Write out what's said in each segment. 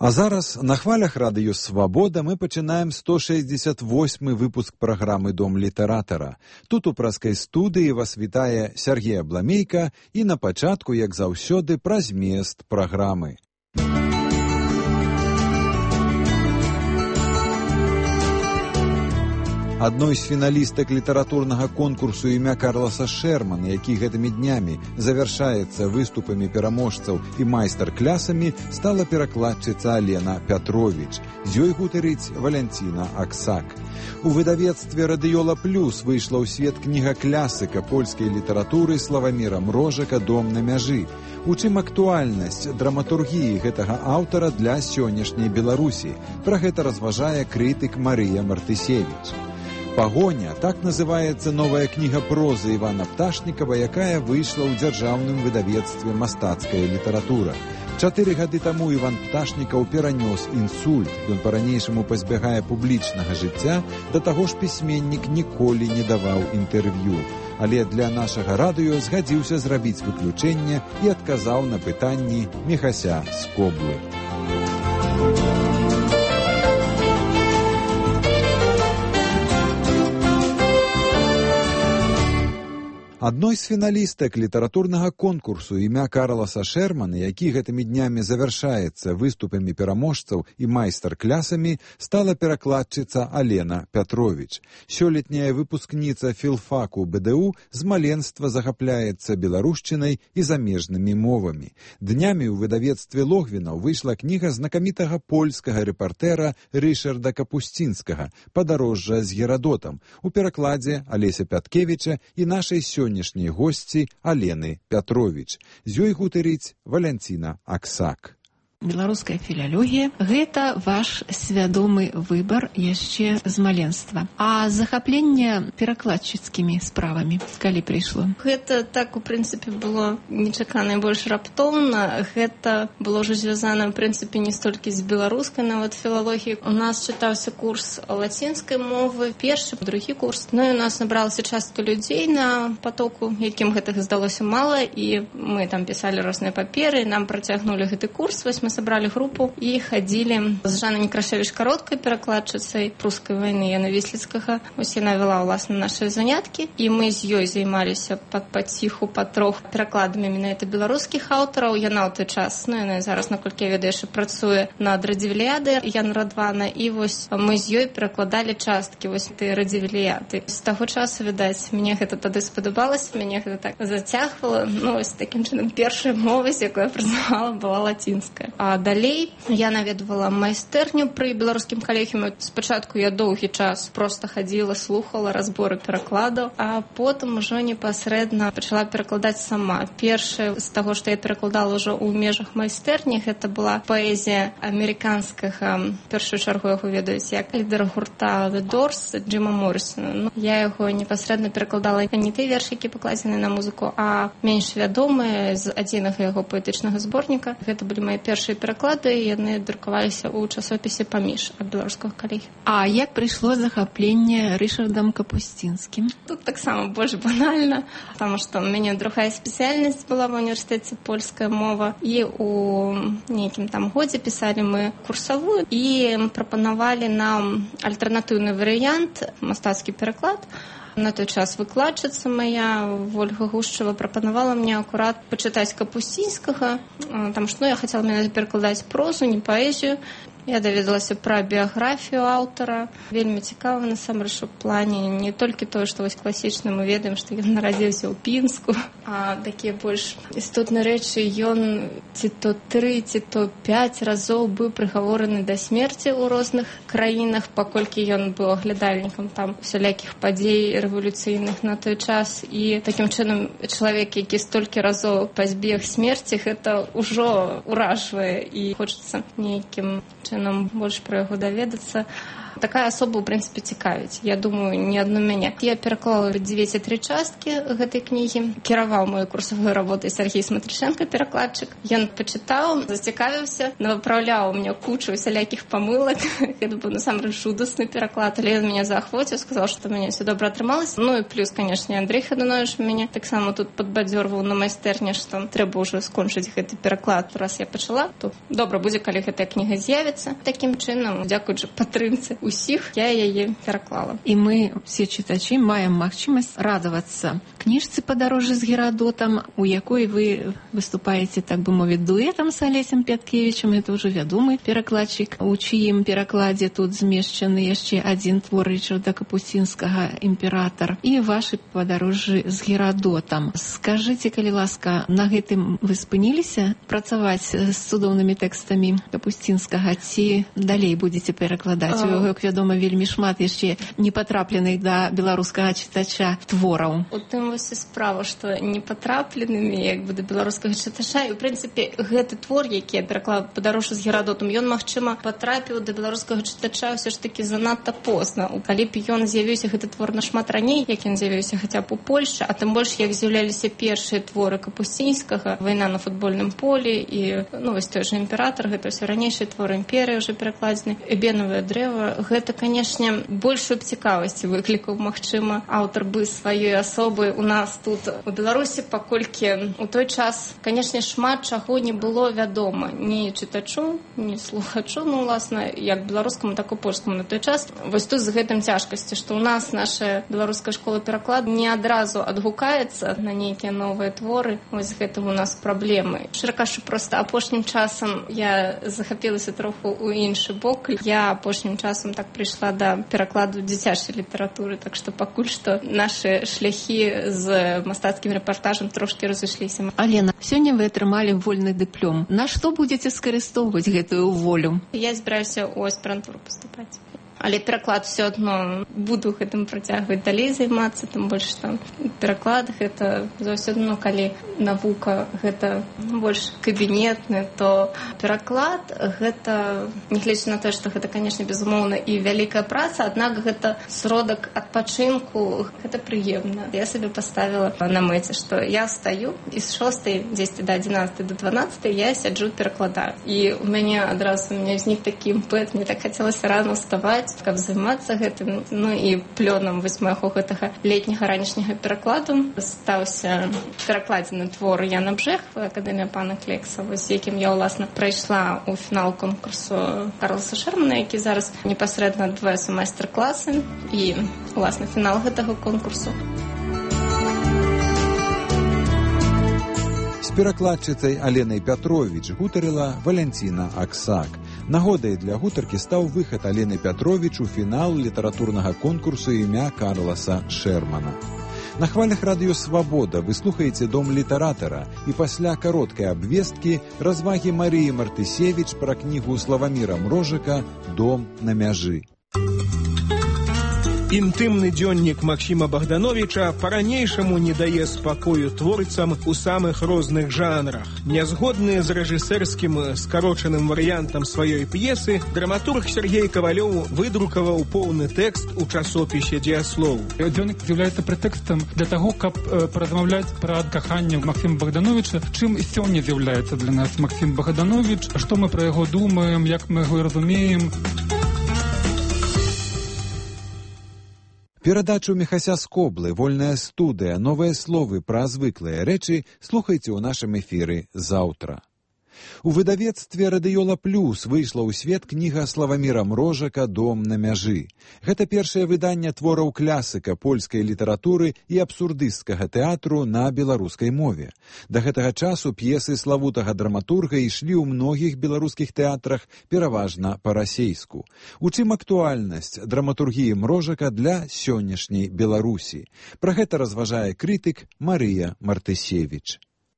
А зараз на хвалях радыё «Свабода» мы пачынаем 168-й выпуск праграмы «Дом літаратара». Тут у праскай студыі вас вітае Сергей Абламейка і на пачатку, як заўсёды, пра змест праграмы. Адной з фіналістак літаратурнага конкурсу імя Карласа Шермана, які гэтымі днямі завяршаецца выступамі пераможцаў і майстар-клясамі, стала перакладчыца Алена Пятровіч. З ёй гутарыць Валянціна Аксак. У выдавецтве «Радыёла Плюс» выйшла ў свет кніга класіка польскай літаратуры Славаміра Мрожака «Дом на мяжы». У чым актуальнасць драматургіі гэтага аўтара для сённяшняй Беларусі? Пра гэта разважае крытык Марыя Мартысевіч. «Пагоня» – так называецца новая кніга прозы Івана Пташнікава, якая выйшла ў дзяржаўным выдавецтве «Мастацкая літаратура». 4 гады таму Іван Пташнікаў перанёс інсульт. Ён па-ранейшаму пазбягае публічнага жыцця, да таго ж пісьменнік ніколі не даваў інтэрв'ю. Але для нашага радыё згадзіўся зрабіць выключэнне і адказаў на пытанні Міхася з Коблы. Адной з фіналістак літаратурнага конкурсу імя Карласа Шермана, які гэтымі днямі завяршаецца выступамі пераможцаў і майстар-клясамі, стала перакладчыца Алена Пятровіч. Сёлетняя выпускніца філфаку БДУ з маленства захапляецца беларушчынай і замежнымі мовамі. Днямі ў выдавецтве Логвінаў выйшла кніга знакамітага польскага рэпартэра Рышарда Капусцінскага «Падарожжа з Герадотам» у перакладзе Алеся Пяткевіча і нашай сённяшняй госці Алены Пятровіч. З ёй гутарыць Валянціна Аксак. Беларуская філалогія – гэта ваш свядомы выбар яшчэ з маленства. А захапленне перакладчыцкімі справамі калі прыйшло? Гэта так, у прынцыпе, было нечакана і больш раптоўна. Гэта было ўжо звязана, ў прынцыпе, не столькі з беларускай нават філалогіяй. У нас чытаўся курс лацінскай мовы, першы, другі курс. Ну і у нас набралася частка людзей на патоку, якім гэтага здалося мала, і мы там пісалі розныя паперы, нам працягнулі гэты курс. Вось мы сабралі групу і хадзілі з Жаннай Некрасавіч кароткай перакладчыцай прускай вайны Яна Вісліцкага. Вось яна вела ўласна нашы заняткі, і мы з ёй займаліся паціху, патрох перакладамі менавіта беларускіх аўтараў. Яна ў той час, ну яна зараз, наколькі я ведаю, яшчэ працуе над Радзівіліядай Яна Радвана, і вось мы з ёй перакладалі часткі вось тыя Радзівіліяды. З таго часу, відаць, мне гэта тады спадабалася, мяне гэта так зацягвала. Ну вось такім чынам першая мова, з якой я працавала, была лацінская. А далей я наведвала майстэрню пры беларускім калегіуме. Спачатку я доўгі час проста хадзіла, слухала разборы перакладаў, а потым ужо непасрэдна пачала перакладаць сама. Першае з таго, што я перакладала ўжо ў межах майстэрні, гэта была паэзія амерыканскага, першую чаргу яго ведаюць як лідера гурта The Doors Джима Моррісона. Ну, я яго непасрэдна перакладала не тыя вершы, які пакладзены на музыку, а менш вядомыя з адзінага яго паэтычнага зборніка. Гэта былі мае першыя пераклады, яны друкаваліся ў часопісе «Паміж» ад беларускага калегі. А як прыйшло захапленне Рышардам Капусцінскім? Тут таксама больш банальна, таму што ў мяне другая спецыяльнасць была ва ўніверсітэце польская мова, і ў нейкім там годзе пісалі мы курсавую і прапанавалі нам альтэрнатыўны варыянт, мастацкі пераклад. На той час выкладчыца моя, Вольга Гушчева, прапанавала мне акурат пачытаць Капусцінскага, там што я хацела менавіта перакладаць прозу, не паэзію. Я даведалася пра біяграфію аўтара. Вельмі цікава, насамрэч, у плане не толькі тое, што вось класічна мы ведаем, што ён нарадзіўся ў Пінску, а такія больш істотныя рэчы. Ён ці то 3, ці то 5 разоў быў прыгавораны да смерці ў розных краінах, паколькі ён быў аглядальнікам там усялякіх падзей рэвалюцыйных на той час. І такім чынам чалавек, які столькі разоў пазбег смерці, гэта ўжо ўражвае, і хочацца нейкім чынам больш пра яго даведацца. такая асоба, ў прынцыпе, цікавіць. Я думаю, не адну мяне. Я пераклала 9,3 часткі гэтай кнігі. Кіраваў мою курсавую работу Сергей Смотришенко, перакладчык. Ён пачытаў, зацікавіўся, навыпраўляў у мяне кучу усялякіх памылак. Гэта быў насамрэч жудасны пераклад, але ён мяне заахвоціў, сказаў, што мяне все добра атрымалася. Ну і плюс, канешне, Андрей Хаданович мяне таксама тут падбадзёрваў на майстэрні, што трэба ўжо скончыць гэты пераклад. Раз я пачала, то добра будзе, калі гэтая кніга з'явіцца. Такім чынам, дзякуючы падтрымцы усіх, я яе пераклала. І мы, все чытачы, маем магчымасць радавацца кніжцы «Падарожжа з Герадотам», у якой вы выступаеце, так бы мовіць, дуэтам з Алесем Пяткевічам. Это ўжо вядомы перакладчык, у чыім перакладзе тут змешчаны яшчэ адзін твор Річарда Капусцінскага «Імператар» і вашы «Падарожжы з Герадотам». Скажыце, калі ласка, на гэтым вы спыніліся працаваць з цудоўнымі тэкстамі Капусцінскага, ці далей будзеце перакладаць? У яго, як вядома, вельмі шмат яшчэ не патрапленых да беларускага чытача твораў. У тым вось і справа, што не патрапленымі як бы да беларускага чытача. І, у прынцыпе, гэты твор, які я пераклала «Падарожжа з Герадотам», ён, магчыма, патрапіў да беларускага чытача ўсё ж такі занадта позна. Калі б ён з'явіўся, гэты твор нашмат раней, як ён з'явіўся хаця б у Польшчы, а тым больш, як з'яўляліся першыя творы Капусцінскага, «Вайна на футбольным полі» і, вось той жа «Імператар», гэта ўсё ранейшыя творы, «Імперыя» ўжо перакладзены, «Эбенавае дрэва». Гэта, канешне, большую б цікавасць выклікаў, магчыма, аўтар бы сваёй асобы у нас тут у Беларусі, паколькі у той час, канешне, шмат чаго не было вядома ні чытачу, ні слухачу, уласна, як беларускаму, так і польскаму на той час. Вось тут з гэтым цяжкасці, што ў нас наша беларуская школа перакладу не адразу адгукаецца на нейкія новыя творы. Вось гэтым у нас праблемы. Шчыра кажучы, проста апошнім часам я захапілася троху ў іншы бок. Я апошнім часам так прыйшла да перакладу дзіцячай літаратуры, так што пакуль што нашы шляхі з мастацкім рэпартажам трошкі разышліся. Алена, сёння вы атрымалі вольны дыплом. На што будзеце скарыстоўваць гэтую волю? Я збіраюся ў аспірантуру паступаць. Але пераклад все адно буду гэтым працягваць далей займацца, тым больш што пераклад гэта заўсёды, калі навука гэта больш кабінетны, то пераклад гэта, нягледзячы на тое, што гэта, канешне, безумоўна і вялікая праца, аднак гэта сродак адпачынку, гэта прыемна. Я сабе паставіла на мэце, што я стаю і з 6, 10 да 11 до 12 я сяджу перакладаю. І у мяне адразу ўзнік такі імпэт, мне так хацелася рано вставаць, каб займацца гэтым. І плёнам вось майго гэтага летняга ранішняга перакладу стаўся перакладзены твор Яна Бжэхова, Акадэмія пана Клекса, з якім я, уласна, прайшла ў фінал конкурсу Карласа Шермана, які зараз непасрэдна адбываюцца майстар-класы і, уласна, фінал гэтага конкурсу. З перакладчыцай Аленай Пятровіч гутарыла Валянціна Аксак. Нагодай для гутаркі стаў выхад Алены Пятровіч у фінал літаратурнага конкурсу імя Карласа Шермана. На хвалях радыё «Свабода» вы слухаеце «Дом літаратара» і пасля кароткай абвесткі развагі Марыі Мартысевіч пра кнігу Славаміра Мрожыка «Дом на мяжы». Інтымны дзённік Максіма Богдановича па-ранейшаму не дае спакою творцам у самых розных жанрах. Нязгодны з рэжысэрскім скарочаным варыянтам сваёй п'есы, драматург Сергей Ковалёў выдрукаваў поўны тэкст у часопісе «Дзеяслоў». Дзённік з'яўляецца прэтэкстам для таго, каб паразмаўляць пра каханне Максіма Богдановича, чым сёння з'яўляецца для нас Максім Богданович, што мы пра яго думаем, як мы яго разумеем. Перадачу Міхася Скоблы, вольная студыя, новыя словы пра звыклыя рэчы слухайце ў нашым эфіры заўтра. У выдавецтве «Радыёла Плюс» выйшла ў свет кніга Славаміра Мрожака «Дом на мяжы». Гэта першае выданне твораў класіка польскай літаратуры і абсурдысцкага тэатру на беларускай мове. Да гэтага часу п'есы славутага драматурга ішлі ў многіх беларускіх тэатрах, пераважна па-расейску. У чым актуальнасць драматургіі Мрожака для сённяшняй Беларусі? Пра гэта разважае крытык Марыя Мартысевіч.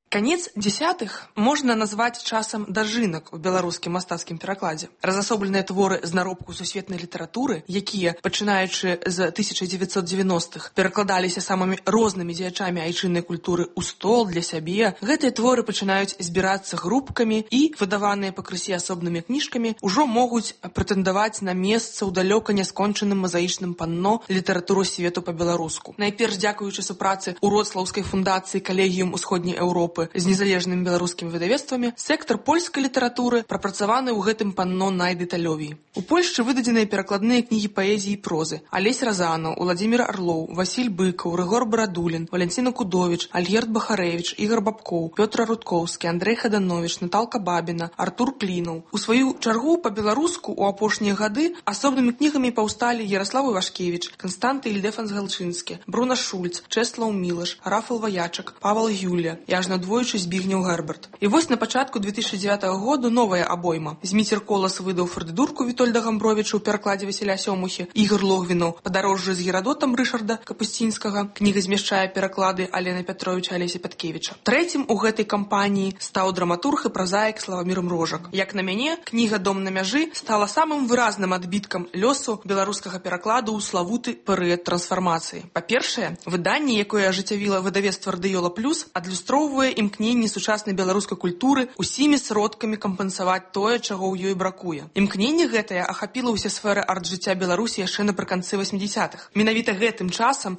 Канец дзесятых можна назваць часам дажынак у беларускім мастацкім перакладзе. Разасобленыя творы з наробку сусветнай літаратуры, якія, пачынаючы з 1990-х, перакладаліся самымі рознымі дзеячамі айчыннай культуры ў стол для сябе, гэтыя творы пачынаюць збірацца групкамі і, выдаваныя пакрысе асобнымі кніжкамі, ужо могуць прэтэндаваць на месца ў далёка няскончаным мазаічным панно літаратуру свету па-беларуску. Найперш дзякуючы супрацы Уроцлаўскай фундацыі Калегіум Усходняй Еўропы з незалежнымі беларускімі выдавецтвамі, сектар польскай літаратуры прапрацаваны ў гэтым панно найдэталёвей. У Польшчы выдадзеныя перакладныя кнігі паэзіі і прозы: Алесь Разанаў, Уладзімір Арлоў, Васіль Быкаў, Рыгор Барадулін, Валенціна Кудовіч, Альгерд Бахарэвіч, Ігар Бабкоў, Пётр Рудкоўскі, Андрэй Хадановіч, Наталка Бабіна, Артур Клінаў. У сваю чаргу па-беларуску ў апошнія гады асобнымі кнігамі паўсталі Яраслав Івашкевіч, Канстанты Ільдефанс Галчынскі, Бруна Шульц, Чэслаў Мілаш, Рафал Ваячак, Павал Юля, яжна двойчы Збігнеў Герберт. І вось на пачатку 2009 году новая абойма. Зміцер Колас выдаў Фардыдурку Вітольда Гамбровіча ў перакладзе Васіля Сёмухі, Ігор Логвінаў Падарожжа з Герадотам Рышарда Капусцінскага. Кніга змяшчае пераклады Алены Пятровіча, Алеся Пяткевіча. Трэцім у гэтай кампаніі стаў драматург і празаік Славамір Мрожак. Як на мяне, кніга «Дом на мяжы» стала самым выразным адбіткам лёсу беларускага перакладу ў славуты перыяд трансфармацыі. Па-першае, выданне, якое ажыццявіла выдавецтва Радыёла Плюс, адлюстроўвае імкненні сучаснай беларускай культуры усімі сродкамі кампенсаваць тое, чаго ў ёй бракуе. Імкненне гэтае ахапіла ўсе сферы арт-жыцця Беларусі яшчэ напрыканцы 80-х. Менавіта гэтым часам,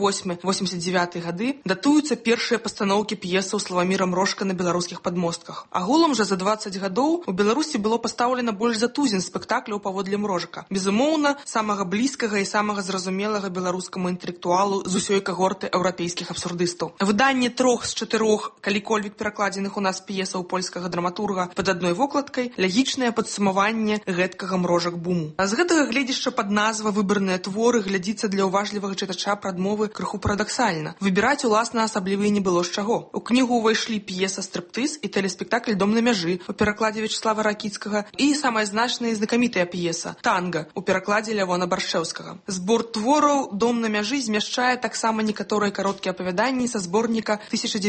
88-89 гады, датуюцца першыя пастаноўкі п'есаў Славаміра Мрожка на беларускіх падмостках. Агулам жа за 20 гадоў у Беларусі было пастаўлена больш за тузін спектакляў паводле Мрожка. Безумоўна, самага блізкага і самага зразумелага беларускаму інтэлектуалу з усёй кагорты еўрапейскіх абсурдыстаў. Выданне 3 з 4, калі-кольвік перакладзеных у нас п'есаў польскага драматурга пад адной вокладкай, лягічнае падсумаванне гэткага Мрожак-буму. А з гэтага гледзішча пад назва «Выбарныя творы» глядзіцца для ўважлівага чытача прадмовы крыху парадаксальна. Выбіраць уласна асабліва і не было з чаго. У кнігу ўвайшлі п'еса «Стриптыз» і тэлеспектакль «Дом на мяжы» у перакладзе Вячеслава Ракіцкага і самая значная і знакамітая п'еса «Танга» у перакладзе Лявона Баршэўскага. Збор твораў «Дом на мяжы» змяшчае таксама некаторыя кароткія апавяданні са зборніка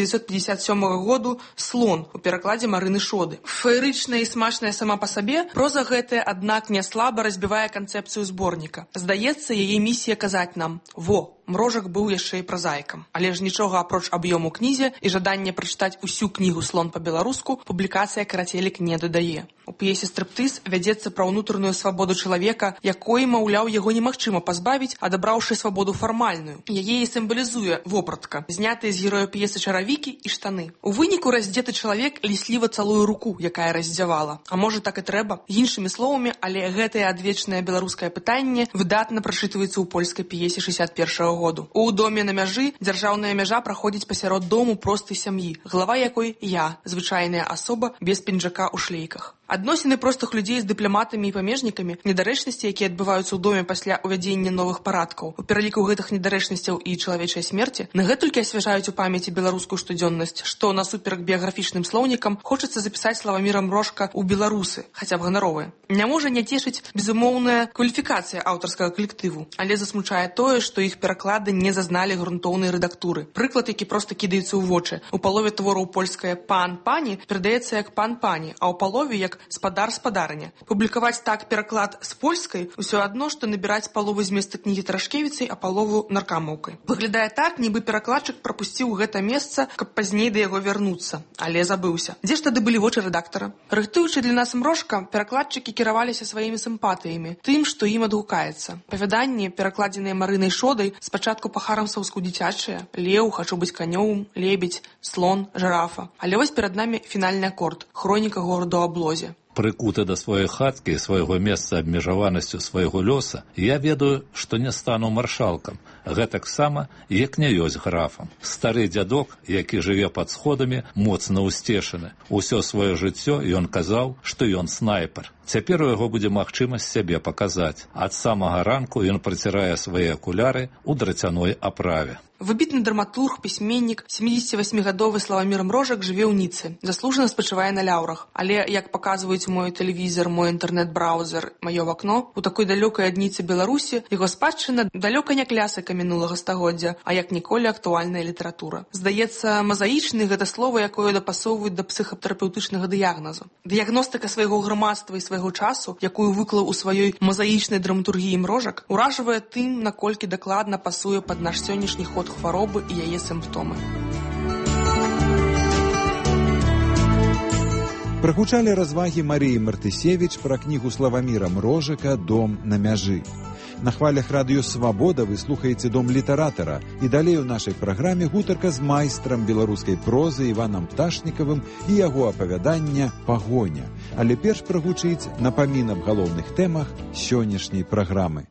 1957 году «Слон» у перакладзе Марыны Шоды. Феерычная і смачная сама па сабе, проза гэтая, аднак, не слаба разбівае канцэпцыю зборніка. Здаецца, яе місія казаць нам: «Во, Мрожак быў яшчэ і празаікам». Але ж нічога апроч аб'ёму кнізе і жаданне прачытаць усю кнігу «Слон» па-беларуску публікацыя карацелек не дадае. У п'есе «Стриптыз» вядзецца пра ўнутраную свабоду чалавека, якой, маўляў, яго немагчыма пазбавіць, адабраўшы свабоду фармальную. Яе і сімвалізуе вопратка, знятыя з героя п'есы чаравікі і штаны. У выніку раздзеты чалавек лісліва цалуе руку, якая раздзявала. А можа, так і трэба? Іншымі словамі, але гэтае адвечнае беларускае пытанне выдатна прачытваецца ў польскай п'есе 61-го году. У «Доме на мяжы» дзяржаўная мяжа праходзіць пасярод дому простай сям'і, глава якой я, звычайная асоба без пінжака ў шлейках. Адносіны простых людзей з дыпламатамі і памежнікамі, недарэчнасці, якія адбываюцца ў доме пасля ўвядзення новых парадкаў. У пераліку гэтых недарэчнасцяў і чалавечай смерці нагэтулькі асвяжаюць у памяці беларускую штодзённасць, што насуперак біяграфічным слоўнікам хочацца запісаць Славаміра Мрожка ў беларусы, хаця б ганаровыя. Не можа не цешыць безумоўная кваліфікацыя аўтарскага калектыву, але засмучае тое, што іх пераклады не зазналі грунтоўнай рэдактуры. Прыклад, які проста кідаецца ў вочы. У палове твораў польскае «пан-пані» перадаецца як «пан-пані», а ў палове як «спадар-спадарыня». Публікаваць так пераклад з польскай усё адно, што набіраць палову зместа кнігі Тарашкевіцай, а палову наркамаўкай. Выглядае так, нібы перакладчык прапусціў гэта месца, каб пазней да яго вярнуцца, але забыўся. Дзе ж тады былі вочы рэдактара? Рыхтуючы для нас Мрожка, перакладчыкі кіраваліся сваімі сімпатыямі, тым, што ім адгукаецца. Апавяданні, перакладзеныя Марынай Шодай, спачатку па-харамсаўску дзіцячыя: «Леў», «Хачу быць канём», «Лебедь», «Слон», «Жирафа». Але вось перад намі фінальны акорд — «Хроніка гораду Аблозе». Прыкуты да сваёй хаткі і свайго месца абмежаванасцю свайго лёса, я ведаю, што не стану маршалкам, гэтаксама, як не ёсць графам. Стары дзядок, які жыве пад сходамі, моцна ўсцешаны. Усё сваё жыццё ён казаў, што ён снайпер. Цяпер у яго будзе магчымасць сябе паказаць. Ад самага ранку ён працірае свае акуляры ў драцяной аправе. Выбітны драматург, пісьменнік, 78-гадовы Славамір Мрожак жыве ў Ніцы, заслужана спачывае на ляўрах. Але, як паказваюць мой тэлевізор, мой інтэрнэт-браузер, маё вакно, у такой далёкай ад Ніцы Беларусі яго спадчына далёка не клясыка мінулага стагоддзя, а як ніколі актуальная літаратура. Здаецца, мазаічны гэта слова, якое дапасоўваюць да псіхатэрапеўтычнага дыягназу. Дыягностыка свайго грамадства і свайго часу, якую выклаў у сваёй мазаічнай драматургіі Мрожак, уражвае тым, наколькі дакладна пасуе пад наш сённяшні ход хваробы і яе сімптомы. Прагучалі развагі Марыі Мартысевіч пра кнігу Славаміра Мрожака «Дом на мяжы». На хвалях радыё «Свабода» вы слухаеце «Дом літаратара», і далей у нашай праграме гутарка з майстрам беларускай прозы Іванам Пташнікавым і яго апавядання «Пагоня». Але перш прагучыць напамін аб галоўных тэмах сённяшняй праграмы.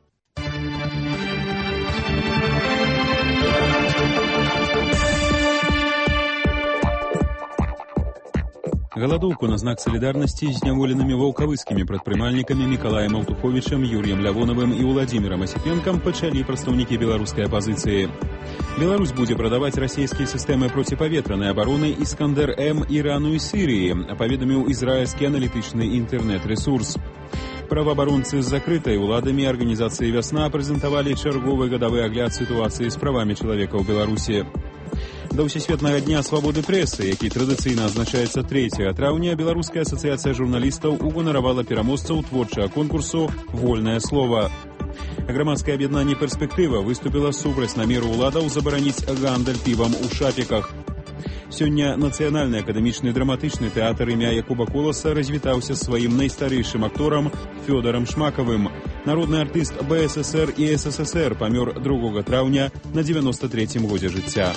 Голодовку на знак солидарности с зняволенными волковыскими предпринимальниками Миколаем Алтуховичем, Юрием Лявоновым и Владимиром Осипенком пачалі прадстаўнікі беларускай апозиции. Беларусь будет продавать российские системы противоветренной обороны «Искандер-М» Ирану и Сирии, поведомил израильский аналитичный интернет-ресурс. Правоабаронцы з закрытай уладамі арганізацыі «Вясна» прэзентавалі чарговы гадавы агляд сітуацыі з правамі чалавека ў Беларусі. Да Всесветнага дня свабоды прэсы, які традыцыйна адзначаецца 3 траўня, Беларуская асацыяцыя журналістаў уганаравала пераможцаў творчага конкурсу «Вольнае слова». Грамадскае аб'яднанне «Перспектыва» выступіла супраць намеру ўладаў забараніць гандаль півам у шапіках. Сёння Нацыянальны акадэмічны драматычны тэатр імя Якуба Коласа развітаўся сваім найстарэйшым акторам Фёдорам Шмакавым. Народны артыст БССР і СССР памёр 2 траўня на 93-м годзе жыцця.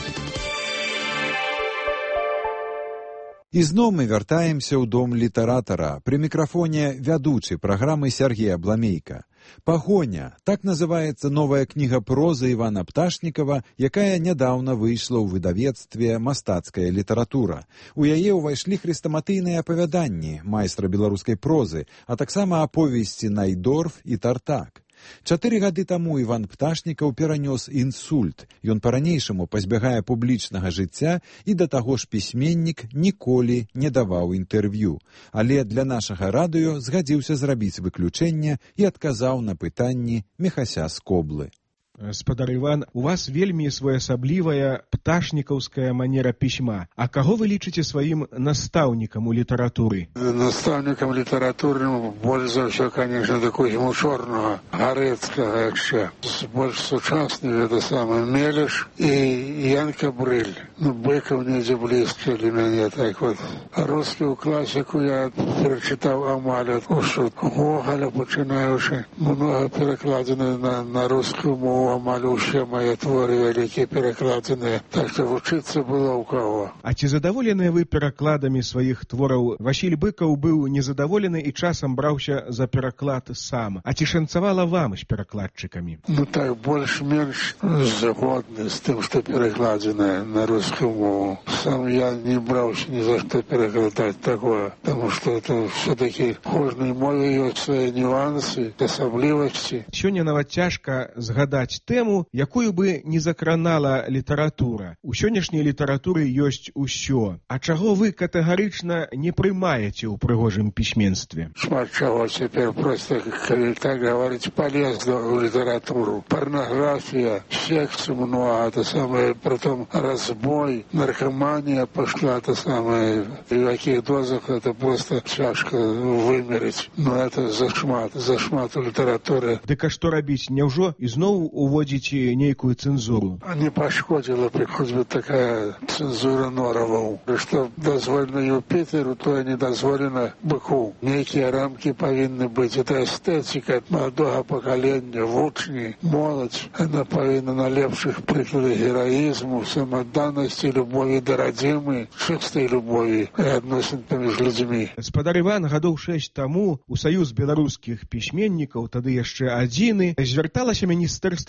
Ізноў мы вяртаемся ў дом літаратара. Пры мікрафоне вядучы праграмы Сергей Абламейка. «Пагоня» – так называецца новая кніга прозы Івана Пташнікава, якая нядаўна выйшла ў выдавецтве «Мастацкая літаратура». У яе ўвайшлі хрэстаматыйныя апавяданні майстра беларускай прозы, а таксама аповесці «Найдорф» і «Тартак». 4 гады таму Іван Пташнікаў перанёс інсульт. Ён па-ранейшаму пазбягае публічнага жыцця і да таго ж пісьменнік ніколі не даваў інтэрв'ю. Але для нашага радыё згадзіўся зрабіць выключэнне і адказаў на пытанні Міхася з Коблы. Спадар Іван, у вас вельмі своеасаблівая пташнікаўская манера пісьма. А каго вы лічыце сваім настаўнікам у літаратуры? Настаўнікам літаратуры больш за ўсё, конечно, такой Чорнага, Гарэцкага яшчэ. Больш сучасны гэта самы Мелеш і Янка Брыль. Быкаў недзе блізка для мяне, так вот. А рускую класіку я прачытаў амаль ад Гоголя, пачынаючы. Многа перакладзена на рускую мову. Амаль усе мае творы вялікія перакладзеныя, так што вучыцца было ў каго. А ці задаволеныя вы перакладамі сваіх твораў? Васіль Быкаў быў незадаволены і часам браўся за пераклад сам. А ці шанцавала вам з перакладчыкамі? Ну так, больш-менш згодны з тым, што перакладзенае на рускую мову. Сам я не браўся ні за што перакладаць такое, таму што это все-таки в кожнай мове ёсць свае нюансы, асаблівасці. Сёння нават цяжка згадаць тэму, якую бы не закранала літаратура. У сённяшняй літаратуры ёсць усё. А чаго вы катэгарычна не прымаеце ў прыгожым пісьменстве? Шмат чаго цяпер проста, калі так гаварыць, палезла ў літаратуру. Парнаграфія, секс много, это самое, притом разбой, наркомания пошла, это самое, и в каких дозах это просто цяжка вымерыць. Но это зашмат у літаратуры. Дык а што рабіць? Няўжо ізноў уводзіць нейкую цэнзуру? Не пашкодзіла б хоць бы такая цэнзура нораваў. Што дазволена Юпітеру, то не дазволена быку. Нейкія рамкі павінны быць. Это эстэтика ад маладога пакалення, вучні, моладзь. Она павінна на лепшых прыкладах гераізму, самадданасці, любові да радзімы, чыстай любові і адносін паміж людзьмі. Спадар Іван, гадоў 6 таму у Саюз беларускіх пісьменнікаў, тады яшчэ адзіны, звярталася Міністэрства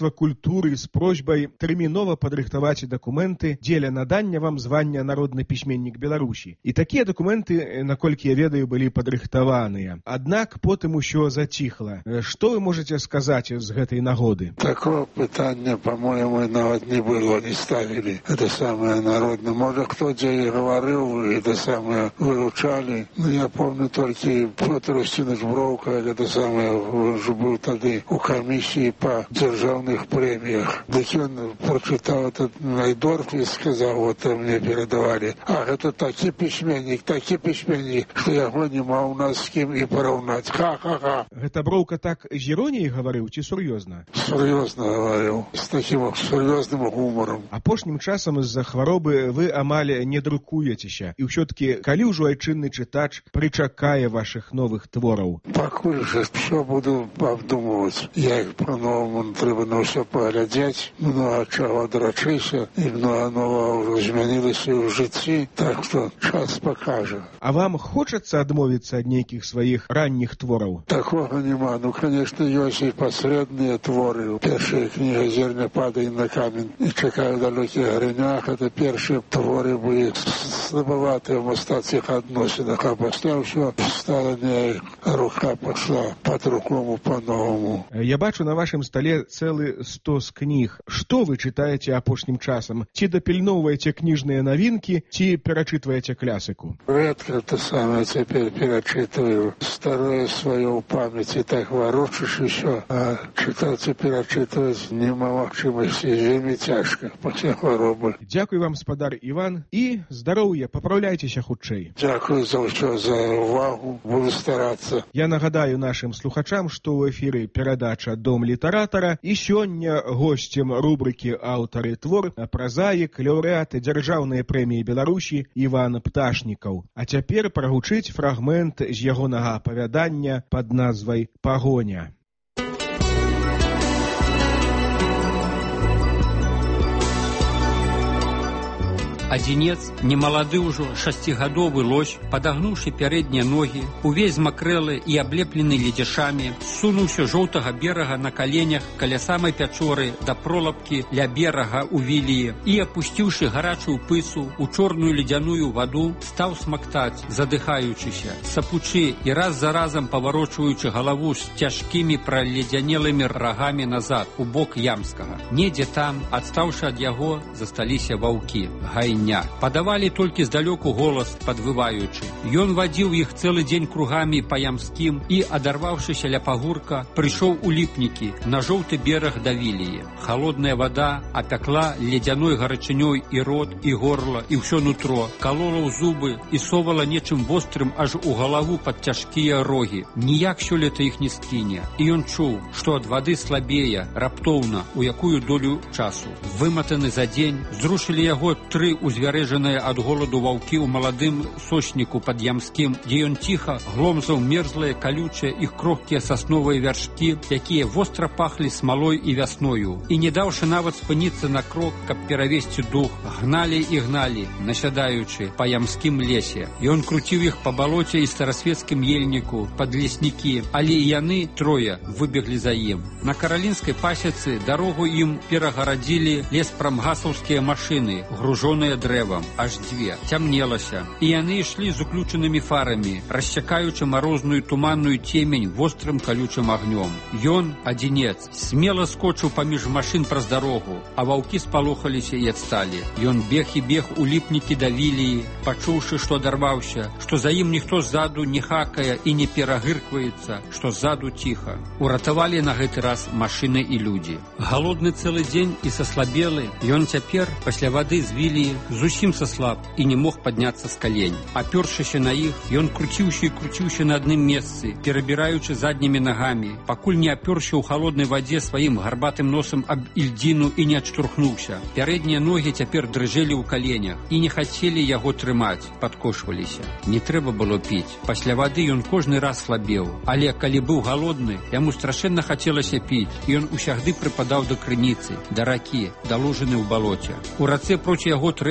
міністэрства культуры з просьбай тэрмінова падрыхтаваць дакументы дзеля надання вам звання народны пісьменнік Беларусі. І такія дакументы, наколькі я ведаю, былі падрыхтаваныя. Аднак потым усё заціхла. Што вы можаце сказаць з гэтай нагоды? Такого питання, по-моему, навіть не було, не ставили. Это самое народное. Может, кто-то и говорил, это самое выручали. Но я помню только Петр Устинович Бровка, это самое, он же был тогда у комиссии по державных премиях. Так он прочитал этот Найдорф и сказал, вот мне передавали, это такий письменник, что я его не мог у нас с кем и поравнать. Ха-ха-ха. Гэта Броўка так з іроніяй гаварыў ці сур'ёзна? Сур'ёзна гаварыў, з такім сур'ёзным гумаром. Апошнім часам з-за хваробы вы амаль не друкуецеся. І ўсё-ткі, калі ўжо айчынны чытач прычакае вашых новых твораў? Пакуль жа ўсё буду абдумваць. Як па-новаму трэба на ўсё паглядзець, многа чаго адрачыся, і многа новага змянілася ў жыцці, так што час пакажа. А вам хочацца адмовіцца ад нейкіх сваіх ранніх твораў? Такога няма. Ну, конечно, ёсць і пасрэдныя творы. Першая кніга «Зерня падае на камень» і «Чакаю в далёкіх грынях» — это першыя творы былі слабаватыя в мастацкіх адносінах, а пасля ўсё стала неяк, рука пашла па-другому, па-новаму. Я бачу на вашым стале цэлы стос кніг. Што вы чытаеце апошнім часам? Ці дапільноўваеце кніжныя навінкі, ці перачытваеце клясіку? Рэдка то самае цяпер перачытваю. Старое сваё ў памяці так варочыш усё, а чытаць і перачытваць няма магчымасці, вельмі цяжка пасля хваробы. Дзякуй вам, спадар Іван, і здароўя, папраўляйцеся хутчэй. Дзякуй за ўсё, за увагу, буду старацца. Я нагадаю нашым слухачам, што ў эфіры перадача «Дом літаратара», і сёння госцем рубрыкі «Аўтары твор» празаік, лаўрэат дзяржаўнай прэміі Беларусі Іван Пташнікаў. А цяпер прагучыць фрагмент з ягонага апавядання пад назвай «Пагоня». Адзінец, немалады ўжо, 6гадовы лось, падагнуўшы пярэднія ногі, увесь змакрэлы і аблеплены ледзяшамі, сунуўся жоўтага берага на каленях каля самай пячоры да пролапкі ля берага ў Віліі і, апусціўшы гарачую пысу ў чорную ледзяную ваду, стаў смактаць, задыхаючыся, сапучы і раз за разам паварочваючы галаву з цяжкімі праледзянелымі рагамі назад, у бок Ямскага. Недзе там, адстаўшы ад яго, засталіся ваўкі, гайні. Падавалі толькі здалёку голас, падвываючы. Ён вадзіў іх цэлы дзень кругамі па Ямскім і, адарваўшыся ля пагурка, прыйшоў у Ліпнікі, на жоўты бераг да Віліі. Халодная вада апякла ледзяной гарачынёй і рот, і горла, і ўсё нутро, калола ў зубы і совала нечым вострым аж у галаву пад цяжкія рогі. Ніяк сёлета іх не скіне. І ён чуў, што ад вады слабее, раптоўна, у якую долю часу. Выматаны за дзень, зрушылі яго 3 узвярэжаныя ад голаду ваўкі ў маладым сочніку пад Ямскім, дзе ён ціха гломзаў мерзлыя, калючыя іх крохкія сасновыя вяршкі, якія востра пахлі смалой і вясною. І не даўшы нават спыніцца на крок, каб перавесці дух, гналі і гналі, насядаючы па Ямскім лесе. Ён круціў іх па балоце і старасвецкім ельніку, пад леснікі, але і яны, 3, выбеглі за ім. На каралінскай пасецы дарогу ім перагарадзілі леспрамгасаўскія машыны, гружоныя дрэвам, аж 2. Цямнелася, і яны ішлі з уключанымі фарамі, рассякаючы марозную туманную цемень вострым калючым агнём. Ён, адзінец, смела скочыў паміж машын праз дарогу, а ваўкі спалохаліся і адсталі. Ён бег і бег у Ліпнікі да Віліі, пачуўшы, што адарваўся, што за ім ніхто ззаду не хакае і не перагыркваецца, што ззаду ціха. Уратавалі на гэты раз машыны і людзі. Галодны цэлы дзень і саслабелы, ён цяпер, пасля вады з Віліі, зусім саслаб і не мог падняцца з калень. Апёршыся на іх, ён круціўся і круціўся на адным месцы, перабіраючы заднімі нагамі, пакуль не апёрся ў халоднай вадзе сваім гарбатым носам аб ільдзіну і не адштурхнуўся. Пярэднія ногі цяпер дрыжэлі ў каленях і не хацелі яго трымаць, падкошваліся. Не трэба было піць. Пасля вады ён кожны раз слабеў, але калі быў галодны, яму страшэнна хацелася піць, і ён усягды прыпадаў да крыніцы, да ракі, да лужыны ў балоце. У рацэ проці яго трэснула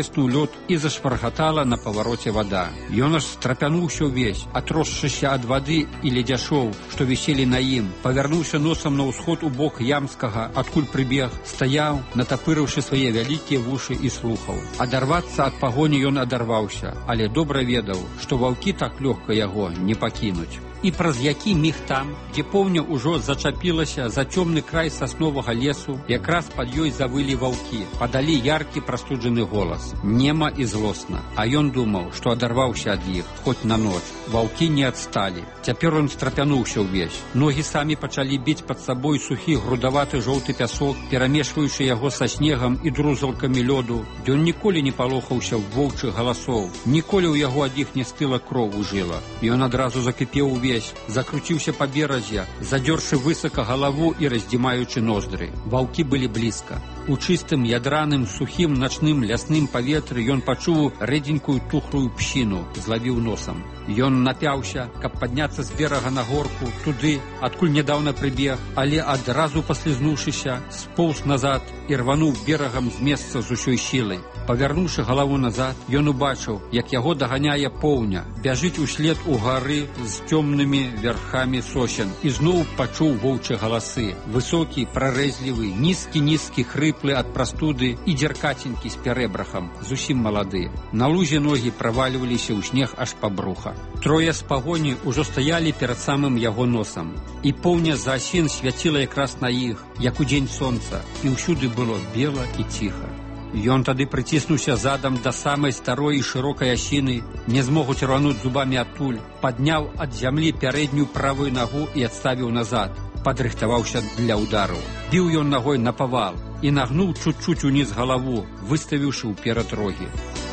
трэснуў лёд і зашваргатала на павароце вада. Ён аж страпянуўся ўвесь, атросшыся ад вады і ледзяшоў, што віселі на ім, павярнуўся носам на ўсход у бок Ямскага, адкуль прыбег, стаяў, натапырыўшы свае вялікія вушы і слухаў. Адарвацца ад пагоні ён адарваўся, але добра ведаў, што ваўкі так лёгка яго не пакінуць. І праз які міг там, дзе поўня ўжо зачапілася за цёмны край сасновага лесу, якраз пад ёй завылі ваўкі, падалі яркі прастуджаны голас, нема і злосна. А ён думаў, што адарваўся ад іх, хоць на ноч. Ваўкі не адсталі. Цяпер ён страпянуўся ўвесь. Ногі самі пачалі біць пад сабой сухі грудаваты жоўты пясок, перамешваючы яго са снегам і друзалкамі лёду. Ён ніколі не палохаўся воўчых галасоў, ніколі ў яго ад іх не стыла кроў у жылах. Ён адразу закіпеў увесь, закруціўся па беразе, задзёршы высока галаву і раздзімаючы ноздры. Ваўкі былі блізка. У чыстым, ядраным, сухім, начным, лясным паветры ён пачуў рэдзенькую тухлую пщіну, злавіў носам. Ён напяўся, каб падняцца з берага на горку, туды, адкуль нядаўна прыбег, але адразу паслізнуўшыся, споўз назад і рвануў берагам з месца з усёй сілай. Павярнуўшы галаву назад, ён убачыў, як яго даганяе поўня, бяжыць услед у гары з цёмнымі верхамі сосен, і зноў пачуў воўчыя галасы, высокі, прарэзлівы, нізкі-нізкі, хрыплы ад прастуды і дзеркаценькі з пярэбрахам, зусім малады. На лузе ногі правальваліся ў снег аж па бруха. Трое з пагоні ўжо стаялі перад самым яго носам, і поўня з асін свяціла якраз на іх, як у дзень сонца, і ўсюды было бела і ціха. Ён тады прыціснуўся задам да самай старой і шырокай асіны, не змогуць рвануць зубамі адтуль, падняў ад зямлі пярэднюю правую нагу і адставіў назад, падрыхтаваўся для ўдару. Біў ён нагой напавал і нагнуў чуць-чуць уніз галаву, выставіўшы ўперад рогі.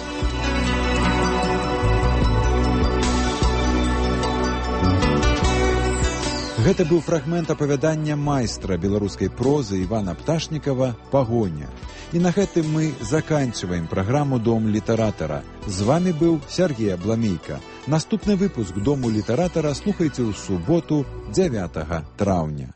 Гэта быў фрагмент апавядання майстра беларускай прозы Івана Пташнікава «Пагоня». І на гэтым мы заканчиваем праграму «Дом літаратара». З вами быў Сергей Абламейка. Наступны выпуск «Дому літаратара» слухайце ў суботу 9 траўня.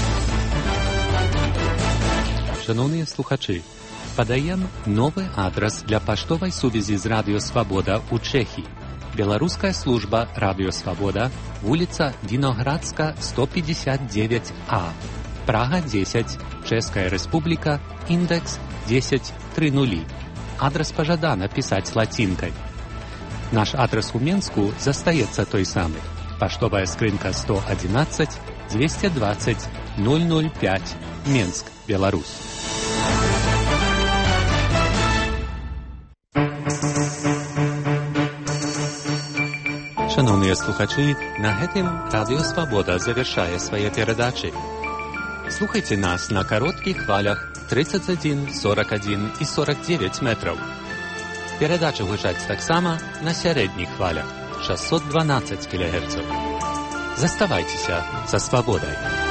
Шановныя слухачы, падаем новы адрас для паштовай сувязі з Радыё Свабода ў Чэхіі. Беларуская служба Радыё Свабода, вуліца Віноградска, 159А, Прага 10, Чэшская Рэспубліка, індекс 1030. Адрас пажадана пісаць лацінкай. Наш адрас у Менску застаецца той самы. Паштовая скрынка 111 220 005, Менск, Беларусь. Шановныя слухачы, на гэтым Радыё Свабода завяршае свае перадачы. Слухайце нас на кароткіх хвалях 31, 41 і 49 метраў. Перадачы гучаць таксама на сярэдніх хвалях 612 кГц. Заставайцеся са свабодай.